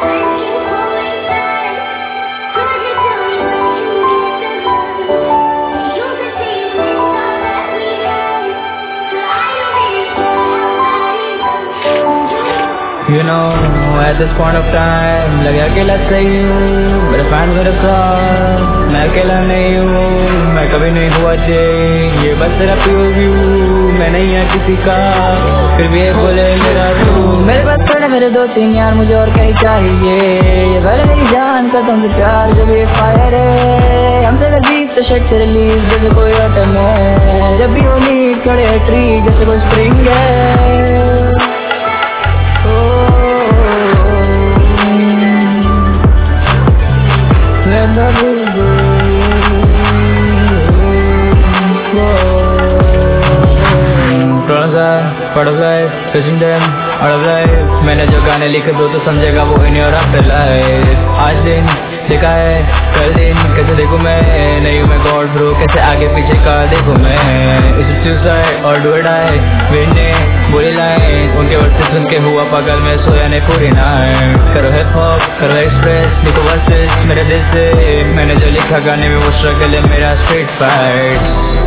You know, at this point of time, लगे अकेला सही हूँ, मेरे फैन मेरे साथ, मैं अकेला नहीं हूँ, मैं कभी नहीं हुआ चेंज, ये बस तेरा POV, मैं नहीं है किसी का, फिर भी ये बोले मेरा तू, मेरे पास खड़े मेरे 2-3 यार, मुझे और क्या ही चाहिए, ये भले मेरी जान का तुम प्यार जब ये फायर है, हमसे लजीज तो शट से रिलीज जैसे कोई ऑटम है, जब भी वो नीड खड़े ट्री जैसे कोई स्प्रिंग है। पढ़ गए फिशिंग डैम अड़ गए, मैंने जो गाने लिखे दो तो समझेगा वो इन और आफ्टर लाइफ। आज दिन देखा है कल दिन कैसे देखूं मैं, नहीं हूँ मैं गॉड ब्रो, कैसे आगे पीछे का देखूं मैं, इस सुसाइड और डू इट आई विन ने बोली लाइन, उनके वर्ड से सुन के हुआ पागल, मैं सोया नहीं पूरी नाइट। करो हिप हॉप करो एक्सप्रेस लिखो वर्सेस मेरे दिल से, मैंने जो लिखा गाने में वो स्ट्रगल है मेरा स्ट्रीट फाइट।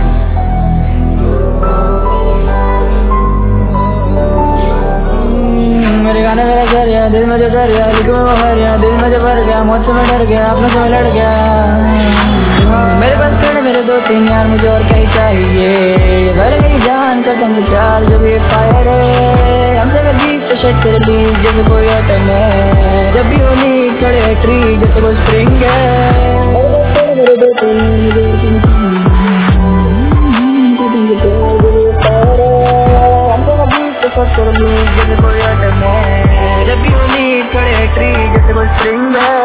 मेरे गाने मेरा घर गया, दिल में जो डर गया, लिखो में वो भर गया, दिल में जो भर गया, मौत से मैं डर गया, अपनों से मैं लड़ गया। मेरे पास खड़े मेरे 2-3 यार, मुझे और क्या ही चाहिए, भले मेरी जान का तुम प्यार जब ये फायर है, हमसे लजीज तो शट से रिलीज जैसे कोई ऑटम है, जब भी वो नीड खड़े ट्री जैसे कोई स्प्रिंग है। मेरे 2-3 जब भी वो नीड खड़े ट्री जैसे कोई स्प्रिंग है।